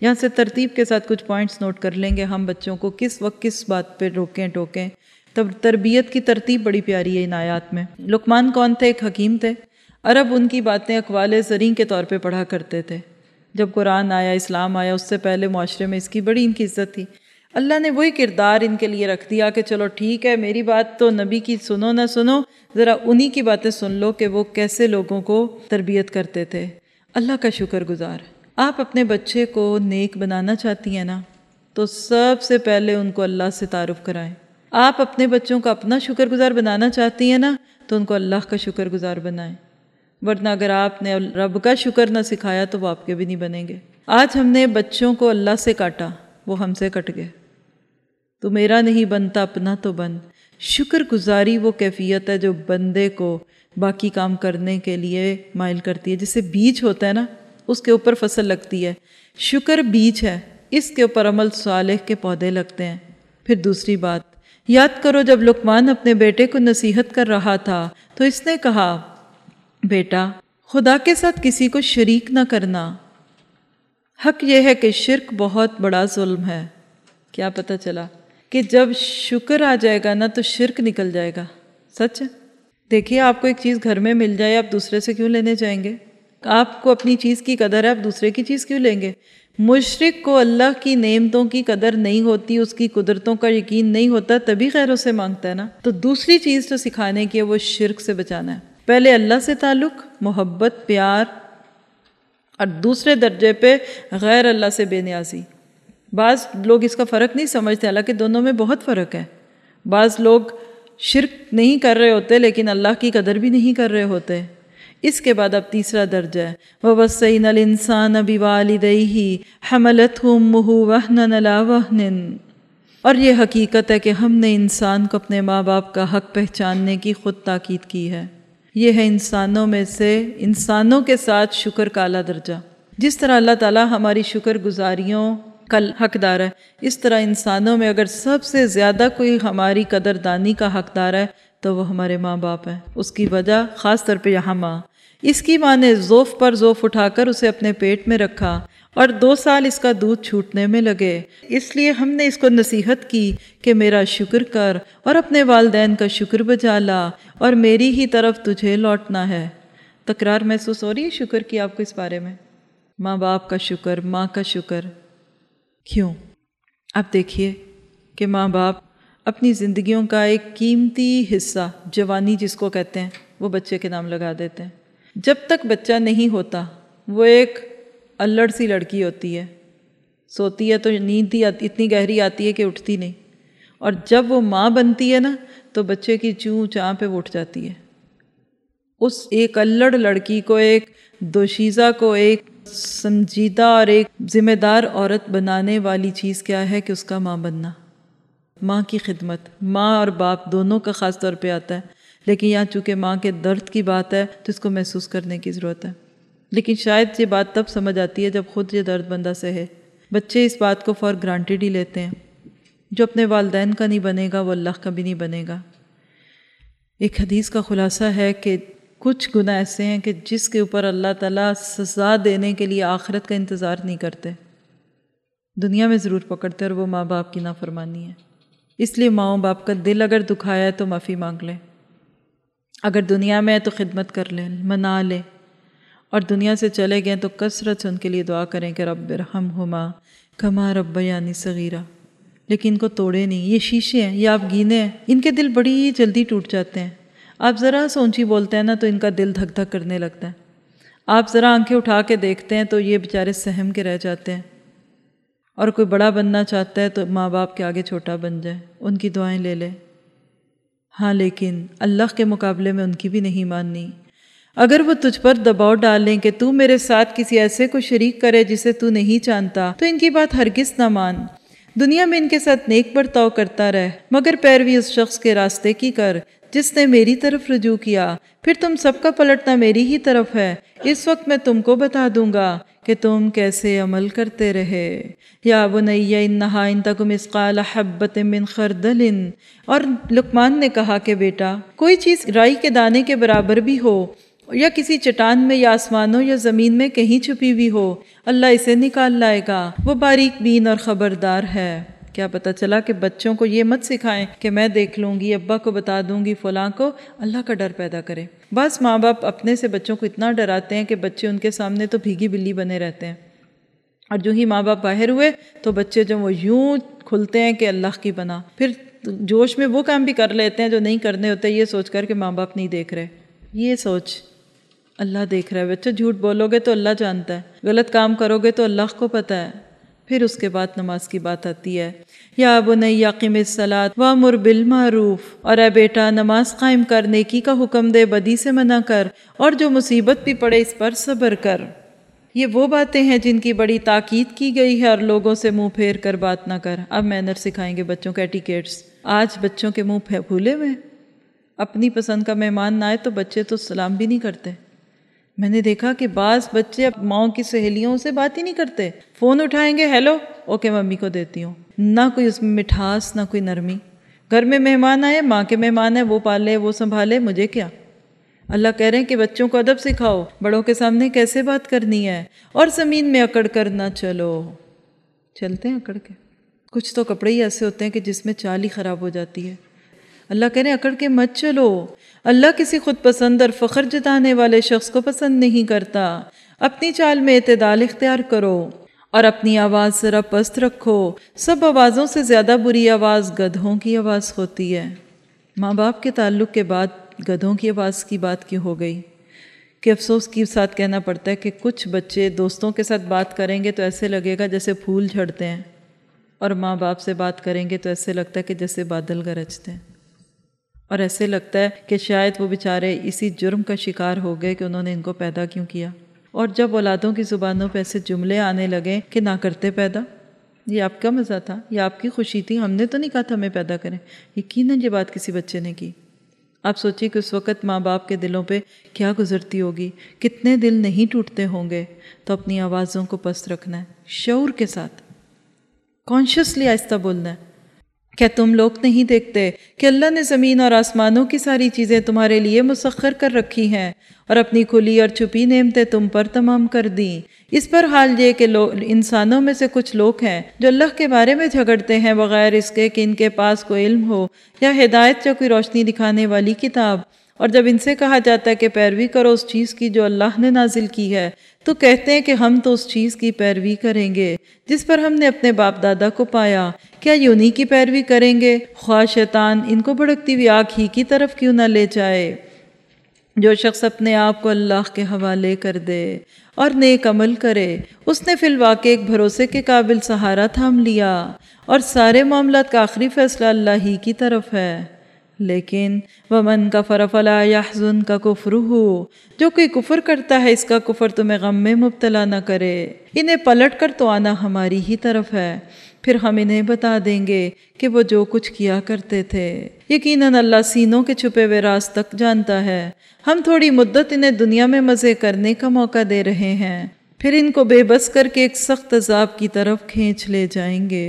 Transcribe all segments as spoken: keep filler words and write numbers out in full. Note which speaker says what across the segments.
Speaker 1: یہاں سے ترتیب کے ساتھ کچھ پوائنٹس نوٹ کر لیں گے ہم بچوں کو کس وقت کس بات پہ روکیں ٹوکیں. تب تربیت کی ترتیب بڑی پیاری ہے ان آیات میں. لقمان کون تھے؟ ایک حکیم تھے. عرب ان کی باتیں اقوال زریں کے طور پہ پڑھا کرتے تھے. جب قرآن آیا، اسلام آیا، اس سے پہلے معاشرے میں اس کی بڑی ان کی عزت تھی. اللہ نے وہی کردار ان کے لیے رکھ دیا کہ چلو ٹھیک ہے، میری بات تو نبی کی سنو نہ سنو، ذرا انہی کی باتیں سن لو کہ وہ کیسے لوگوں کو تربیت کرتے تھے. اللہ کا شکر گزار. آپ اپنے بچے کو نیک بنانا چاہتی ہیں نا، تو سب سے پہلے ان کو اللہ سے تعارف کرائیں. آپ اپنے بچوں کو اپنا شکر گزار بنانا چاہتی ہیں نا، تو ان کو اللہ کا شکر گزار بنائیں. ورنہ اگر آپ نے رب کا شکر نہ سکھایا تو وہ آپ کے بھی نہیں بنیں گے. آج ہم نے بچوں کو اللہ سے کاٹا، وہ ہم سے کٹ گئے. تو میرا نہیں بنتا اپنا تو بن. شکر گزاری وہ کیفیت ہے جو بندے کو باقی کام کرنے کے لیے مائل کرتی ہے. جیسے بیج ہوتا ہے نا، اس کے اوپر فصل لگتی ہے. شکر بیج ہے، اس کے اوپر عمل صالح کے پودے لگتے ہیں. پھر دوسری بات یاد کرو، جب لقمان اپنے بیٹے کو نصیحت کر رہا تھا تو اس نے کہا، بیٹا خدا کے ساتھ کسی کو شریک نہ کرنا. حق یہ ہے کہ شرک بہت بڑا ظلم ہے. کیا پتہ چلا کہ جب شکر آ جائے گا نا تو شرک نکل جائے گا. سچ ہے. دیکھیے آپ کو ایک چیز گھر میں مل جائے، آپ دوسرے سے کیوں لینے جائیں گے؟ آپ کو اپنی چیز کی قدر ہے، آپ دوسرے کی چیز کیوں لیں گے؟ مشرک کو اللہ کی نعمتوں کی قدر نہیں ہوتی، اس کی قدرتوں کا یقین نہیں ہوتا، تبھی غیروں سے مانگتا ہے نا. تو دوسری چیز جو سکھانے کی ہے وہ شرک سے بچانا ہے. پہلے اللہ سے تعلق، محبت، پیار، اور دوسرے درجے پہ غیر اللہ سے بے نیازی. بعض لوگ اس کا فرق نہیں سمجھتے، حالانکہ دونوں میں بہت فرق ہے. بعض لوگ شرک نہیں کر رہے ہوتے لیکن اللہ کی قدر بھی نہیں کر رہے ہوتے. اس کے بعد اب تیسرا درجہ ہے وَوَصَّيْنَا الْإِنسَانَ بِوَالِدَيْهِ حَمَلَتْهُ أُمُّهُ وَهْنًا عَلَىٰ وَهْنٍ. اور یہ حقیقت ہے کہ ہم نے انسان کو اپنے ماں باپ کا حق پہچاننے کی خود تاکید کی ہے. یہ ہے انسانوں میں سے انسانوں کے ساتھ شکر کا اعلیٰ درجہ. جس طرح اللہ تعالیٰ ہماری شکر گزاریوں کا حقدار ہے، اس طرح انسانوں میں اگر سب سے زیادہ کوئی ہماری قدردانی کا حقدار ہے تو وہ ہمارے ماں باپ ہیں. اس کی وجہ خاص طور پہ یہاں ماں. اس کی ماں نے ذوف پر ذوف اٹھا کر اسے اپنے پیٹ میں رکھا اور دو سال اس کا دودھ چھوٹنے میں لگے. اس لیے ہم نے اس کو نصیحت کی کہ میرا شکر کر اور اپنے والدین کا شکر بجا لا اور میری ہی طرف تجھے لوٹنا ہے. تکرار محسوس ہو رہی ہے شکر کی آپ کو اس بارے میں؟ ماں باپ کا شکر، ماں کا شکر. کیوں؟ اب دیکھیے کہ ماں باپ اپنی زندگیوں کا ایک قیمتی حصہ، جوانی جس کو کہتے ہیں، وہ بچے کے نام لگا دیتے ہیں. جب تک بچہ نہیں ہوتا وہ ایک الڑ سی لڑکی ہوتی ہے، سوتی ہے تو نیند ہی اتنی گہری آتی ہے کہ اٹھتی نہیں، اور جب وہ ماں بنتی ہے نا تو بچے کی چوں چاں پہ وہ اٹھ جاتی ہے. اس ایک الڑ لڑکی کو، ایک دوشیزہ کو ایک سنجیدہ اور ایک ذمہ دار عورت بنانے والی چیز کیا ہے کہ اس کا ماں بننا، ماں کی خدمت. ماں اور باپ دونوں کا خاص طور پہ آتا ہے، لیکن یہاں چونکہ ماں کے درد کی بات ہے تو اس کو محسوس کرنے کی ضرورت ہے. لیکن شاید یہ بات تب سمجھ آتی ہے جب خود یہ درد بندہ سہے. بچے اس بات کو فار گرانٹیڈ ہی لیتے ہیں. جو اپنے والدین کا نہیں بنے گا وہ اللہ کا بھی نہیں بنے گا. ایک حدیث کا خلاصہ ہے کہ کچھ گناہ ایسے ہیں کہ جس کے اوپر اللہ تعالیٰ سزا دینے کے لیے آخرت کا انتظار نہیں کرتے، دنیا میں ضرور پکڑتے، اور وہ ماں باپ کی نافرمانی ہے. اس لیے ماں باپ کا دل اگر دکھایا ہے تو معافی مانگ لیں، اگر دنیا میں ہے تو خدمت کر لیں، منا لیں، اور دنیا سے چلے گئے تو کثرت سے ان کے لیے دعا کریں کہ رب ارحمہما کما ربیانی صغیرہ. لیکن ان کو توڑے نہیں. یہ شیشے ہیں، یہ آپ گینے ہیں، ان کے دل بڑی جلدی ٹوٹ جاتے ہیں. آپ ذرا سا اونچی بولتے ہیں نا تو ان کا دل دھک دھک کرنے لگتا ہے. آپ ذرا آنکھیں اٹھا کے دیکھتے ہیں تو یہ بیچارے سہم کے رہ جاتے ہیں. اور کوئی بڑا بننا چاہتا ہے تو ماں باپ کے آگے چھوٹا بن جائے، ان کی دعائیں لے لے. ہاں لیکن اللہ کے مقابلے میں ان کی بھی نہیں ماننی. اگر وہ تجھ پر دباؤ ڈالیں کہ تو میرے ساتھ کسی ایسے کو شریک کرے جسے تو نہیں جانتا، تو ان کی بات ہرگز نہ مان. دنیا میں ان کے ساتھ نیک برتاؤ کرتا رہ، مگر پیروی اس شخص کے راستے کی کر جس نے میری طرف رجوع کیا. پھر تم سب کا پلٹنا میری ہی طرف ہے. اس وقت میں تم کو بتا دوں گا کہ تم کیسے عمل کرتے رہے. یا بنی انہا ان تک مثقال حبۃ من خردل. اور لقمان نے کہا کہ بیٹا کوئی چیز رائی کے دانے کے برابر بھی ہو یا کسی چٹان میں یا آسمانوں یا زمین میں کہیں چھپی ہوئی ہو، اللہ اسے نکال لائے گا، وہ باریک بین اور خبردار ہے۔ کیا پتہ چلا کہ بچوں کو یہ مت سکھائیں کہ میں دیکھ لوں گی، ابا کو بتا دوں گی، فلاں کو۔ اللہ کا ڈر پیدا کرے۔ بعض ماں باپ اپنے سے بچوں کو اتنا ڈراتے ہیں کہ بچے ان کے سامنے تو بھیگی بلی بنے رہتے ہیں، اور جو ہی ماں باپ باہر ہوئے تو بچے جو وہ یوں کھلتے ہیں کہ اللہ کی بنا، پھر جوش میں وہ کام بھی کر لیتے ہیں جو نہیں کرنے ہوتے، یہ سوچ کر کہ ماں باپ نہیں دیکھ رہے۔ یہ سوچ اللہ دیکھ رہا ہے، بچہ جھوٹ بولو گے تو اللہ جانتا ہے، غلط کام کرو گے تو اللہ کو پتہ ہے۔ پھر اس کے بعد نماز کی بات آتی ہے، یا بنی اقم الصلاۃ وامر بالمعروف، اور اے بیٹا نماز قائم کر، نیکی کا حکم دے، بدی سے منع کر، اور جو مصیبت بھی پڑے اس پر صبر کر۔ یہ وہ باتیں ہیں جن کی بڑی تاکید کی گئی ہے، اور لوگوں سے منہ پھیر کر بات نہ کر۔ اب مینر سکھائیں گے بچوں کے ایٹیکیٹس۔ آج بچوں کے منہ پھولے ہوئے، اپنی پسند کا مہمان نہ آئے تو بچے تو سلام بھی نہیں کرتے۔ میں نے دیکھا کہ بعض بچے ماؤں کی سہیلیوں سے بات ہی نہیں کرتے، فون اٹھائیں گے، ہیلو، اوکے ممی کو دیتی ہوں، نہ کوئی اس میں مٹھاس، نہ کوئی نرمی۔ گھر میں مہمان آئے، ماں کے مہمان ہیں، وہ پالے وہ سنبھالے، مجھے کیا۔ اللہ کہہ رہے ہیں کہ بچوں کو ادب سکھاؤ، بڑوں کے سامنے کیسے بات کرنی ہے، اور زمین میں اکڑ کر نہ چلو۔ چلتے ہیں اکڑ کے، کچھ تو کپڑے ہی ایسے ہوتے ہیں کہ جس میں چال ہی خراب ہو جاتی ہے۔ اللہ کہہ رہے ہیں اکڑ کے مت چلو۔ اللہ کسی خود پسند اور فخر جتانے والے شخص کو پسند نہیں کرتا۔ اپنی چال میں اعتدال اختیار کرو، اور اپنی آواز ذرا پست رکھو۔ سب آوازوں سے زیادہ بری آواز گدھوں کی آواز ہوتی ہے۔ ماں باپ کے تعلق کے بعد گدھوں کی آواز کی بات کیوں ہو گئی؟ کہ افسوس کے ساتھ کہنا پڑتا ہے کہ کچھ بچے دوستوں کے ساتھ بات کریں گے تو ایسے لگے گا جیسے پھول جھڑتے ہیں، اور ماں باپ سے بات کریں گے تو ایسے لگتا ہے کہ جیسے بادل گرجتے ہیں، اور ایسے لگتا ہے کہ شاید وہ بیچارے اسی جرم کا شکار ہو گئے کہ انہوں نے ان کو پیدا کیوں کیا۔ اور جب اولادوں کی زبانوں پہ ایسے جملے آنے لگے کہ نہ کرتے پیدا، یہ آپ کا مزہ تھا، یہ آپ کی خوشی تھی، ہم نے تو نہیں کہا تھا ہمیں پیدا کریں۔ یقیناً یہ بات کسی بچے نے کی۔ آپ سوچیے کہ اس وقت ماں باپ کے دلوں پہ کیا گزرتی ہوگی، کتنے دل نہیں ٹوٹتے ہوں گے۔ تو اپنی آوازوں کو پست رکھنا ہے، شعور کے ساتھ، کانشیسلی آہستہ بولنا ہے۔ کیا تم لوگ نہیں دیکھتے کہ اللہ نے زمین اور آسمانوں کی ساری چیزیں تمہارے لیے مسخر کر رکھی ہیں، اور اپنی کھلی اور چھپی نعمتیں تم پر تمام کر دیں؟ اس پر حال یہ کہ انسانوں میں سے کچھ لوگ ہیں جو اللہ کے بارے میں جھگڑتے ہیں بغیر اس کے کہ ان کے پاس کوئی علم ہو یا ہدایت یا کوئی روشنی دکھانے والی کتاب، اور جب ان سے کہا جاتا ہے کہ پیروی کرو اس چیز کی جو اللہ نے نازل کی ہے، تو کہتے ہیں کہ ہم تو اس چیز کی پیروی کریں گے جس پر ہم نے اپنے باپ دادا کو پایا۔ کیا یہ انہی کی پیروی کریں گے، خواہ شیطان ان کو بھڑکتی ہوئی آگ ہی کی طرف کیوں نہ لے جائے؟ جو شخص اپنے آپ کو اللہ کے حوالے کر دے اور نیک عمل کرے، اس نے فی الواقع ایک بھروسے کے قابل سہارا تھام لیا، اور سارے معاملات کا آخری فیصلہ اللہ ہی کی طرف ہے۔ لیکن وَمَن كَفَرَ فَلَا يَحْزُنْكَ كُفْرُهُ، جو کوئی کفر کرتا ہے اس کا کفر تمہیں غم میں مبتلا نہ کرے، انہیں پلٹ کر تو آنا ہماری ہی طرف ہے، پھر ہم انہیں بتا دیں گے کہ وہ جو کچھ کیا کرتے تھے۔ یقیناً اللہ سینوں کے چھپے ہوئے راز تک جانتا ہے۔ ہم تھوڑی مدت انہیں دنیا میں مزے کرنے کا موقع دے رہے ہیں، پھر ان کو بے بس کر کے ایک سخت عذاب کی طرف کھینچ لے جائیں گے۔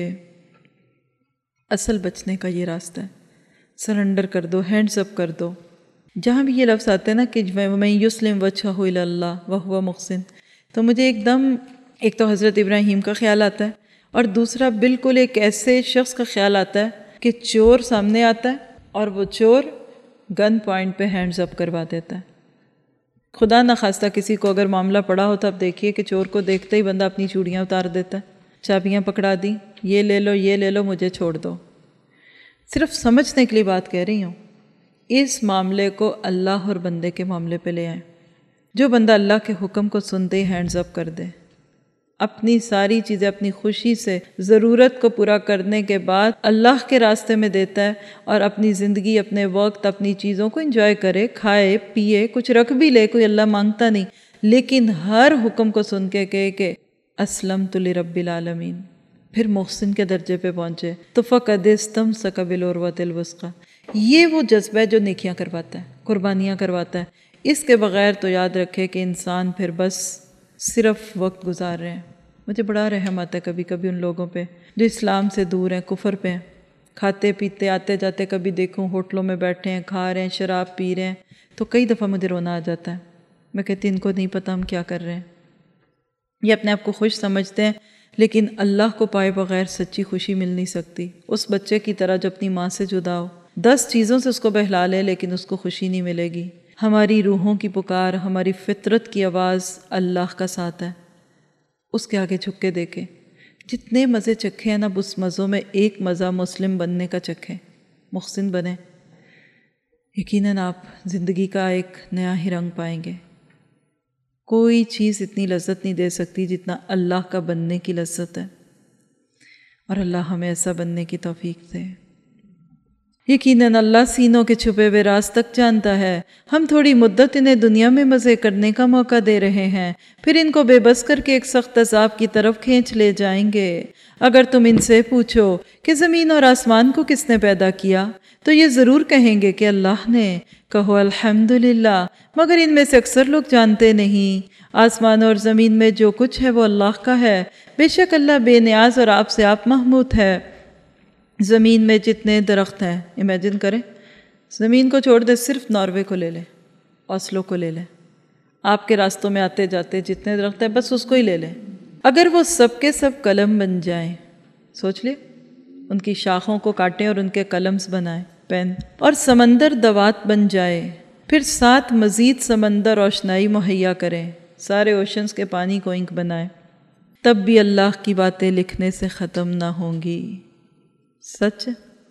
Speaker 1: اصل بچنے کا یہ راستہ ہے، سرنڈر کر دو، ہینڈز اپ کر دو۔ جہاں بھی یہ لفظ آتے ہیں نا کہ وَمَن يُسْلِمْ وَجْهَهُ إِلَى اللَّهِ وَهُوَ مُحْسِنٌ، تو مجھے ایک دم ایک تو حضرت ابراہیم کا خیال آتا ہے، اور دوسرا بالکل ایک ایسے شخص کا خیال آتا ہے کہ چور سامنے آتا ہے اور وہ چور گن پوائنٹ پہ ہینڈز اپ کروا دیتا ہے۔ خدا نخواستہ کسی کو اگر معاملہ پڑا ہو تو اب دیکھیے کہ چور کو دیکھتے ہی بندہ اپنی چوڑیاں اتار دیتا ہے، چابیاں پکڑا دی، یہ لے لو یہ لے لو، مجھے چھوڑ دو۔ صرف سمجھنے کے لیے بات کہہ رہی ہوں، اس معاملے کو اللہ اور بندے کے معاملے پہ لے آئیں۔ جو بندہ اللہ کے حکم کو سنتے ہی ہینڈز اپ کر دے، اپنی ساری چیزیں اپنی خوشی سے ضرورت کو پورا کرنے کے بعد اللہ کے راستے میں دیتا ہے، اور اپنی زندگی، اپنے وقت، اپنی چیزوں کو انجوائے کرے، کھائے پیے، کچھ رکھ بھی لے، کوئی اللہ مانگتا نہیں، لیکن ہر حکم کو سن کے کہے کہ اسلمت لرب العالمین، پھر محسن کے درجے پہ پہنچے تو فقد استمسک بالعروۃ الوثقی۔ یہ وہ جذبہ ہے جو نیکیاں کرواتا ہے، قربانیاں کرواتا ہے۔ اس کے بغیر تو یاد رکھے کہ انسان پھر بس صرف وقت گزار رہے ہیں۔ مجھے بڑا رحم آتا ہے کبھی کبھی ان لوگوں پہ جو اسلام سے دور ہیں، کفر پہ ہیں، کھاتے پیتے آتے جاتے کبھی دیکھوں ہوٹلوں میں بیٹھے ہیں، کھا رہے ہیں، شراب پی رہے ہیں، تو کئی دفعہ مجھے رونا آ جاتا ہے میں کہتی ان کو نہیں پتہ ہم کیا کر رہے ہیں. یہ اپنے آپ کو خوش سمجھتے ہیں، لیکن اللہ کو پائے بغیر سچی خوشی مل نہیں سکتی. اس بچے کی طرح جو اپنی ماں سے جدا ہو، دس چیزوں سے اس کو بہلا لے لیکن اس کو خوشی نہیں ملے گی. ہماری روحوں کی پکار، ہماری فطرت کی آواز اللہ کا ساتھ ہے. اس کے آگے جھک کے دیکھیں. جتنے مزے چکھے ہیں نا، اس مزوں میں ایک مزہ مسلم بننے کا چکھیں، محسن بنیں. یقیناً آپ زندگی کا ایک نیا ہی رنگ پائیں گے. کوئی چیز اتنی لذت نہیں دے سکتی جتنا اللہ کا بننے کی لذت ہے، اور اللہ ہمیں ایسا بننے کی توفیق دے. یقیناً اللہ سینوں کے چھپے ہوئے راز تک جانتا ہے. ہم تھوڑی مدت انہیں دنیا میں مزے کرنے کا موقع دے رہے ہیں، پھر ان کو بے بس کر کے ایک سخت عذاب کی طرف کھینچ لے جائیں گے. اگر تم ان سے پوچھو کہ زمین اور آسمان کو کس نے پیدا کیا، تو یہ ضرور کہیں گے کہ اللہ نے. کہو الحمدللہ، مگر ان میں سے اکثر لوگ جانتے نہیں. آسمان اور زمین میں جو کچھ ہے وہ اللہ کا ہے. بے شک اللہ بے نیاز اور آپ سے آپ محمود ہے. زمین میں جتنے درخت ہیں، امیجن کریں، زمین کو چھوڑ دے، صرف ناروے کو لے لیں، اوسلو کو لے لیں، آپ کے راستوں میں آتے جاتے جتنے درخت ہیں بس اس کو ہی لے لیں. اگر وہ سب کے سب قلم بن جائیں، سوچ لیں، ان کی شاخوں کو کاٹیں اور ان کے قلمز بنائیں، پین، اور سمندر دوات بن جائے، پھر ساتھ مزید سمندر روشنائی مہیا کریں، سارے اوشنز کے پانی کو انک بنائیں، تب بھی اللہ کی باتیں لکھنے سے ختم نہ ہوں گی. سچ،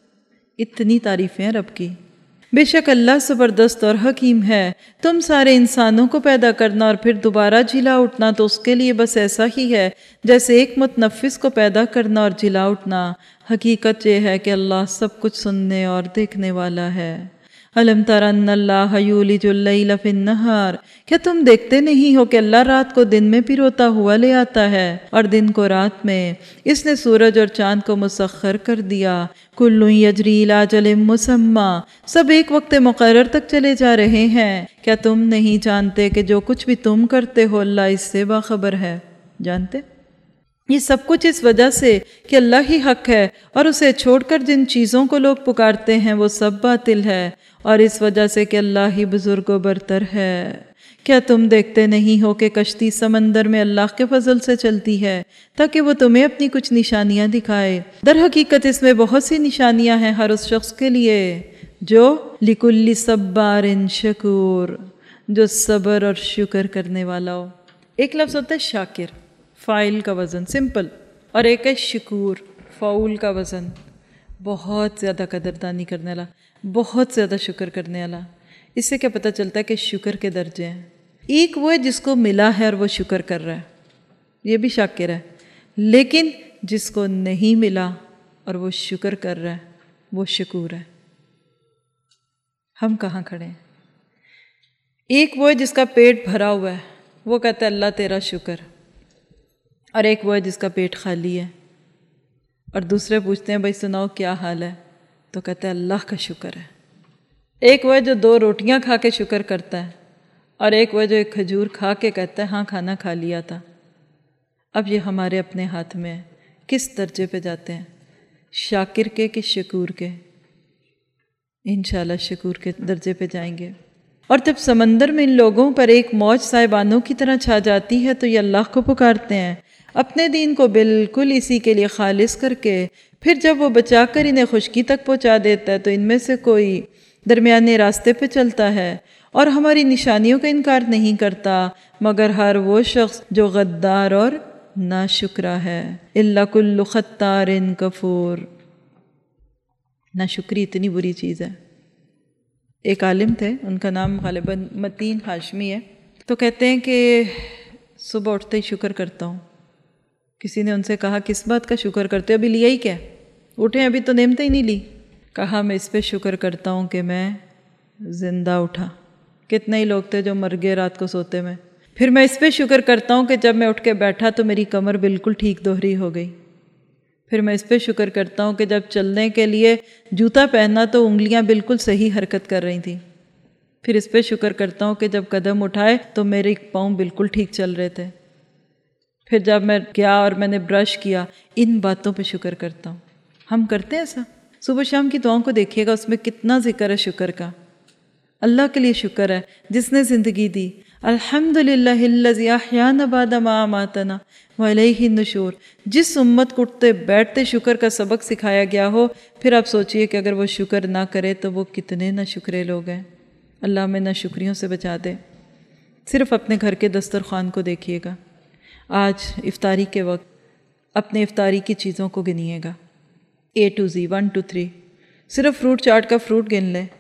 Speaker 1: اتنی تعریفیں ہیں رب کی. بے شک اللہ زبردست اور حکیم ہے. تم سارے انسانوں کو پیدا کرنا اور پھر دوبارہ جلا اٹھنا تو اس کے لیے بس ایسا ہی ہے جیسے ایک متنفس کو پیدا کرنا اور جلا اٹھنا. حقیقت یہ ہے کہ اللہ سب کچھ سننے اور دیکھنے والا ہے. الم تر ان اللہ یولج اللیل فی النہار، کیا تم دیکھتے نہیں ہو کہ اللہ رات کو دن میں پروتا ہوا لے آتا ہے اور دن کو رات میں. اس نے سورج اور چاند کو مسخر کر دیا. کل یجری الی اجل مسمی، سب ایک وقت مقرر تک چلے جا رہے ہیں. کیا تم نہیں جانتے کہ جو کچھ بھی تم کرتے ہو اللہ اس سے باخبر ہے؟ جانتے؟ یہ سب کچھ اس وجہ سے کہ اللہ ہی حق ہے، اور اسے چھوڑ کر جن چیزوں کو لوگ پکارتے ہیں وہ سب باطل ہے، اور اس وجہ سے کہ اللہ ہی بزرگ و برتر ہے. کیا تم دیکھتے نہیں ہو کہ کشتی سمندر میں اللہ کے فضل سے چلتی ہے تاکہ وہ تمہیں اپنی کچھ نشانیاں دکھائے؟ در حقیقت اس میں بہت سی نشانیاں ہیں ہر اس شخص کے لیے جو لکل صبار شکور، جو صبر اور شکر کرنے والا ہو. ایک لفظ ہوتا ہے شاکر، فاعل کا وزن سمپل، اور ایک ہے شکور، فعول کا وزن بہت زیادہ قدردانی کرنے والا، بہت زیادہ شکر کرنے والا. اس سے کیا پتہ چلتا ہے کہ شکر کے درجے ہیں. ایک وہ ہے جس کو ملا ہے اور وہ شکر کر رہا ہے، یہ بھی شاکر ہے. لیکن جس کو نہیں ملا اور وہ شکر کر رہا ہے وہ شکور ہے. ہم کہاں کھڑے ہیں؟ ایک وہ ہے جس کا پیٹ بھرا ہوا ہے، وہ کہتا ہے اللہ تیرا شکر، اور ایک وہ ہے جس کا پیٹ خالی ہے، اور دوسرے پوچھتے ہیں بھائی سناؤ کیا حال ہے، تو کہتا ہے اللہ کا شکر ہے. ایک وہ ہے جو دو روٹیاں کھا کے شکر کرتا ہے، اور ایک وہ جو ایک کھجور کھا کے کہتا ہے ہاں کھانا کھا لیا تھا. اب یہ ہمارے اپنے ہاتھ میں ہے، کس درجے پہ جاتے ہیں، شاکر کے کہ شکور کے؟ انشاءاللہ شکور کے درجے پہ جائیں گے. اور جب سمندر میں ان لوگوں پر ایک موج صاحبانوں کی طرح چھا جاتی ہے تو یہ اللہ کو پکارتے ہیں اپنے دین کو بالکل اسی کے لیے خالص کر کے. پھر جب وہ بچا کر انہیں خشکی تک پہنچا دیتا ہے تو ان میں سے کوئی درمیانے راستے پہ چلتا ہے اور ہماری نشانیوں کا انکار نہیں کرتا مگر ہر وہ شخص جو غدار اور ناشکرا ہے. الا کل ختار کفور، ناشکری اتنی بری چیز ہے. ایک عالم تھے، ان کا نام غالباً متین ہاشمی ہے، تو کہتے ہیں کہ صبح اٹھتے ہی شکر کرتا ہوں. کسی نے ان سے کہا کس بات کا شکر کرتے ہو، ابھی لیا ہی کیا، اٹھے ابھی تو نعمتیں ہی نہیں لی. کہا میں اس پہ شکر کرتا ہوں کہ میں زندہ اٹھا. کتنے ہی لوگ تھے جو مر گئے رات کو سوتے میں. پھر میں اس پہ شکر کرتا ہوں کہ جب میں اٹھ کے بیٹھا تو میری کمر بالکل ٹھیک دوہری ہو گئی. پھر میں اس پہ شکر کرتا ہوں کہ جب چلنے کے لیے جوتا پہنا تو انگلیاں بالکل صحیح حرکت کر رہی تھیں. پھر اس پہ شکر کرتا ہوں کہ جب قدم اٹھائے تو میرے پاؤں بالکل ٹھیک چل رہے تھے. پھر جب میں گیا اور میں نے برش کیا، ان باتوں پہ شکر کرتا ہوں. ہم کرتے ہیں ایسا؟ صبح شام کی دعاؤں کو دیکھیے گا، اس میں کتنا ذکر ہے شکر کا. اللہ کے لیے شکر ہے جس نے زندگی دی. الحمدللہ الذی احیانا بعد ما اماتنا والیہ النشور. جس امت کو اٹھتے بیٹھتے شکر کا سبق سکھایا گیا ہو، پھر آپ سوچئے کہ اگر وہ شکر نہ کرے تو وہ کتنے نہ شکرے لوگ ہیں. اللہ ہمیں نہ شکریوں سے بچا دے. صرف اپنے گھر کے دسترخوان کو دیکھیے گا. آج افطاری کے وقت اپنے افطاری کی چیزوں کو گنیے گا، A to Z, one two three. صرف فروٹ چاٹ کا فروٹ گن لیں.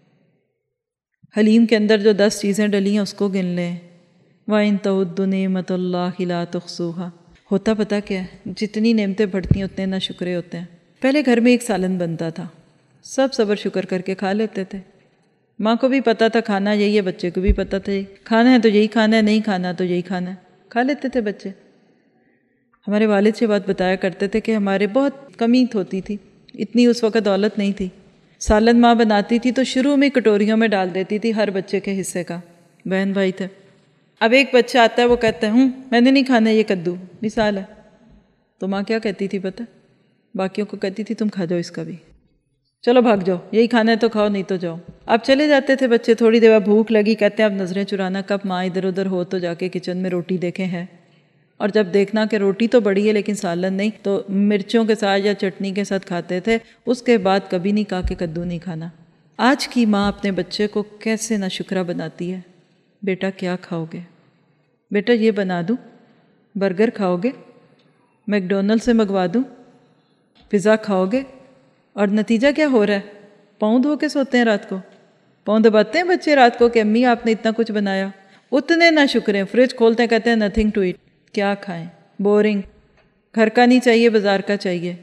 Speaker 1: حلیم کے اندر جو دس چیزیں ڈلی ہیں اس کو گن لیں. وَإِن تَعُدُّوا نِعْمَتَ اللَّهِ لَا تُحْصُوهَا. ہوتا پتہ کیا ہے؟ جتنی نعمتیں بڑھتی ہیں اتنے نہ شکرے ہوتے ہیں. پہلے گھر میں ایک سالن بنتا تھا، سب صبر شکر کر کے کھا لیتے تھے. ماں کو بھی پتہ تھا کھانا یہی ہے، بچے کو بھی پتہ تھا یہی کھانا ہے تو یہی کھانا ہے، نہیں کھانا تو یہی کھانا ہے. کھا لیتے تھے بچے. ہمارے والد سے بات بتایا کرتے تھے کہ ہمارے بہت کمی ہوتی تھی، اتنی اس وقت دولت نہیں تھی. سالن ماں بناتی تھی تو شروع میں کٹوریوں میں ڈال دیتی تھی ہر بچے کے حصے کا. بہن بھائی تھے. اب ایک بچہ آتا ہے وہ کہتا ہے ہوں میں نے نہیں کھانا یہ کدو، مثال ہے. تو ماں کیا کہتی تھی پتہ؟ باقیوں کو کہتی تھی تم کھا جاؤ اس کا بھی، چلو بھاگ جاؤ، یہی کھانا ہے تو کھاؤ نہیں تو جاؤ. اب چلے جاتے تھے بچے. تھوڑی دیر بعد بھوک لگی، کہتے ہیں اب نظریں چرانا کب ماں ادھر ادھر ہو تو جا کے کچن میں روٹی دیکھیں ہے. اور جب دیکھنا کہ روٹی تو بڑی ہے لیکن سالن نہیں، تو مرچوں کے ساتھ یا چٹنی کے ساتھ کھاتے تھے. اس کے بعد کبھی نہیں کہا کہ کدو نہیں کھانا. آج کی ماں اپنے بچے کو کیسے نہ شکرہ بناتی ہے. بیٹا کیا کھاؤ گے؟ بیٹا یہ بنا دوں؟ برگر کھاؤ گے؟ میک ڈونلڈ سے منگوا دوں؟ پزا کھاؤ گے؟ اور نتیجہ کیا ہو رہا ہے؟ پاؤں دھو کے سوتے ہیں رات کو. پاؤں دباتے ہیں بچے رات کو کہ امی آپ نے اتنا کچھ بنایا. اتنے نہ شکرے. فریج کھولتے ہیں کہتے ہیں نتھنگ ٹو ایٹ. کیا کھائیں؟ بورنگ. گھر کا نہیں چاہیے، بازار کا چاہیے.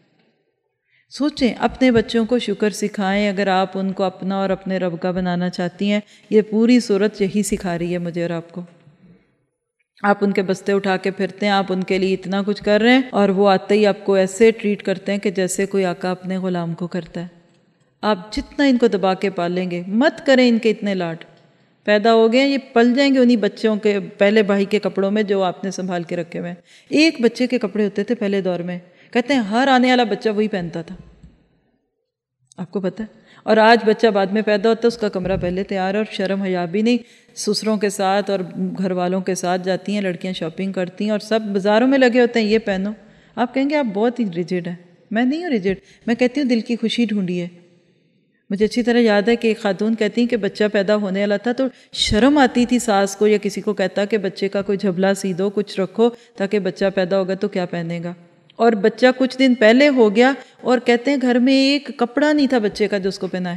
Speaker 1: سوچیں اپنے بچوں کو شکر سکھائیں اگر آپ ان کو اپنا اور اپنے رب کا بنانا چاہتی ہیں. یہ پوری صورت یہی سکھا رہی ہے مجھے اور آپ کو. آپ ان کے بستے اٹھا کے پھرتے ہیں، آپ ان کے لیے اتنا کچھ کر رہے ہیں اور وہ آتے ہی آپ کو ایسے ٹریٹ کرتے ہیں کہ جیسے کوئی آقا اپنے غلام کو کرتا ہے. آپ جتنا ان کو دبا کے پالیں گے، مت کریں ان کے اتنے لاڈ. پیدا ہو گئے ہیں یہ پل جائیں گے انہی بچوں کے پہلے بھائی کے کپڑوں میں جو آپ نے سنبھال کے رکھے ہوئے ہیں. ایک بچے کے کپڑے ہوتے تھے پہلے دور میں، کہتے ہیں ہر آنے والا بچہ وہی پہنتا تھا. آپ کو پتہ ہے؟ اور آج بچہ بعد میں پیدا ہوتا ہے، اس کا کمرہ پہلے تیار ہے اور شرم حیا بھی نہیں. سسروں کے ساتھ اور گھر والوں کے ساتھ جاتی ہیں لڑکیاں، شاپنگ کرتی ہیں اور سب بازاروں میں لگے ہوتے ہیں یہ پہنو. آپ کہیں گے آپ بہت ہی ریجڈ ہیں. میں نہیں ہوں ریجڈ، میں کہتی ہوں دل کی خوشی ڈھونڈیے. مجھے اچھی طرح یاد ہے کہ ایک خاتون کہتی ہیں کہ بچہ پیدا ہونے والا تھا تو شرم آتی تھی ساس کو یا کسی کو کہتا کہ بچے کا کوئی جھبلا سی دو، کچھ رکھو تاکہ بچہ پیدا ہوگا تو کیا پہنے گا. اور بچہ کچھ دن پہلے ہو گیا اور کہتے ہیں گھر میں ایک کپڑا نہیں تھا بچے کا جو اس کو پہنائے،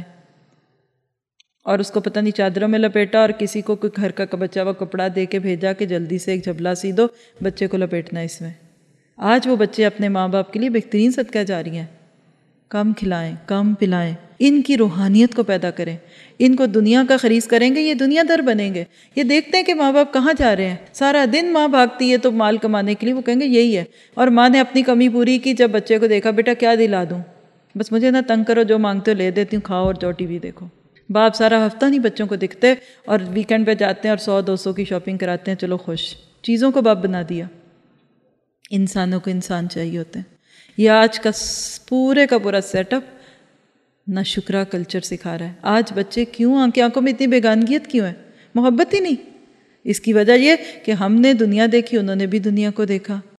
Speaker 1: اور اس کو پتہ نہیں چادروں میں لپیٹا اور کسی کو کوئی گھر کا بچہ وہ کپڑا دے کے بھیجا کہ جلدی سے ایک جھبلا سی دو، بچے کو لپیٹنا اس میں. آج وہ بچے اپنے ماں باپ کے لیے بہترین صدقہ جاری ہیں. کم کھلائیں، کم پلائیں، ان کی روحانیت کو پیدا کریں. ان کو دنیا کا خریز کریں گے یہ دنیا در بنیں گے. یہ دیکھتے ہیں کہ ماں باپ کہاں جا رہے ہیں، سارا دن ماں بھاگتی ہے تو مال کمانے کے لیے، وہ کہیں گے یہی ہے. اور ماں نے اپنی کمی پوری کی جب بچے کو دیکھا بیٹا کیا دلا دوں، بس مجھے نہ تنگ کرو، جو مانگتے ہو لے دیتی ہوں، کھاؤ اور جو ٹی وی دیکھو. باپ سارا ہفتہ نہیں بچوں کو دکھتے اور ویکینڈ پہ جاتے ہیں اور سو دو سو کی شاپنگ کراتے ہیں، چلو خوش. چیزوں کو باپ بنا دیا. انسانوں کو انسان چاہیے ہوتے ہیں. یہ آج کا پورے کا پورا سیٹ اپ نہ شکرہ کلچر سکھا رہا ہے. آج بچے کیوں آنکھ آنکھوں میں اتنی بیگانگیت کیوں ہے؟ محبت ہی نہیں. اس کی وجہ یہ کہ ہم نے دنیا دیکھی، انہوں نے بھی دنیا کو دیکھا.